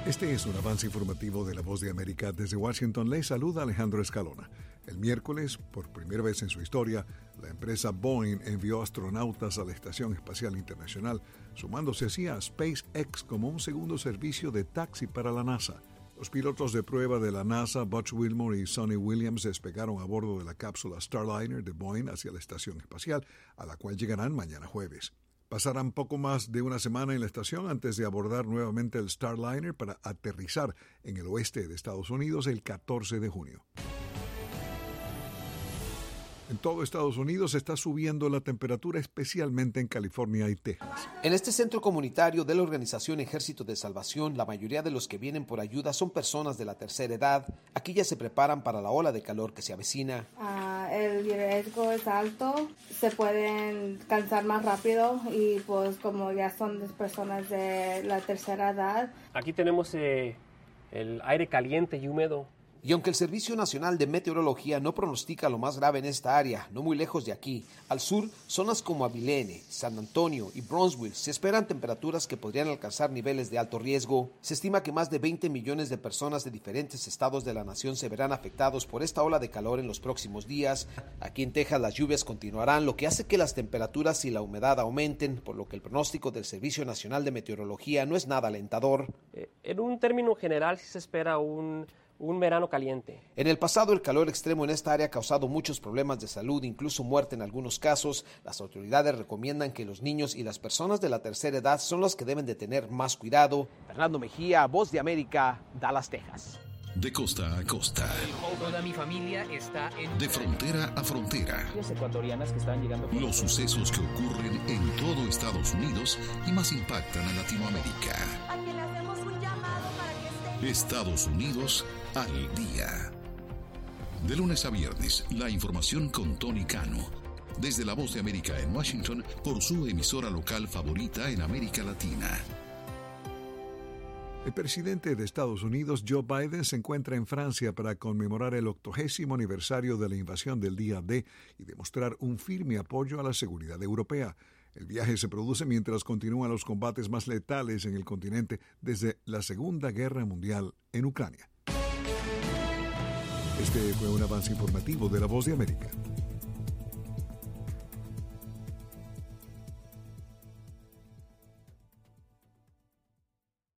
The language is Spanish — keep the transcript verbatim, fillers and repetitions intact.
Este es un avance informativo de La Voz de América. Desde Washington les saluda Alejandro Escalona. El miércoles, por primera vez en su historia, la empresa Boeing envió astronautas a la Estación Espacial Internacional, sumándose así a SpaceX como un segundo servicio de taxi para la NASA. Los pilotos de prueba de la NASA, Butch Wilmore y Sonny Williams, despegaron a bordo de la cápsula Starliner de Boeing hacia la Estación Espacial, a la cual llegarán mañana jueves. Pasarán poco más de una semana en la estación antes de abordar nuevamente el Starliner para aterrizar en el oeste de Estados Unidos el catorce de junio. En todo Estados Unidos está subiendo la temperatura, especialmente en California y Texas. En este centro comunitario de la organización Ejército de Salvación, la mayoría de los que vienen por ayuda son personas de la tercera edad. Aquí ya se preparan para la ola de calor que se avecina. Uh, el riesgo es alto, se pueden cansar más rápido y pues como ya son personas de la tercera edad. Aquí tenemos eh, el aire caliente y húmedo. Y aunque el Servicio Nacional de Meteorología no pronostica lo más grave en esta área, no muy lejos de aquí, al sur, zonas como Abilene, San Antonio y Brownsville se esperan temperaturas que podrían alcanzar niveles de alto riesgo. Se estima que más de veinte millones de personas de diferentes estados de la nación se verán afectados por esta ola de calor en los próximos días. Aquí en Texas las lluvias continuarán, lo que hace que las temperaturas y la humedad aumenten, por lo que el pronóstico del Servicio Nacional de Meteorología no es nada alentador. Eh, en un término general sí se espera un... un verano caliente. En el pasado, el calor extremo en esta área ha causado muchos problemas de salud, incluso muerte en algunos casos. Las autoridades recomiendan que los niños y las personas de la tercera edad son los que deben de tener más cuidado. Fernando Mejía, Voz de América, Dallas, Texas. De costa a costa. Toda mi familia está en... De frontera a frontera. Ecuatorianas que están llegando... Los sucesos que ocurren en todo Estados Unidos y más impactan a Latinoamérica. A quien le hacemos un llamado para que esté... Estados Unidos al día. De lunes a viernes, la información con Tony Cano. Desde La Voz de América en Washington, por su emisora local favorita en América Latina. El presidente de Estados Unidos, Joe Biden, se encuentra en Francia para conmemorar el octogésimo aniversario de la invasión del día D y demostrar un firme apoyo a la seguridad europea. El viaje se produce mientras continúan los combates más letales en el continente desde la Segunda Guerra Mundial en Ucrania. Este fue un avance informativo de La Voz de América.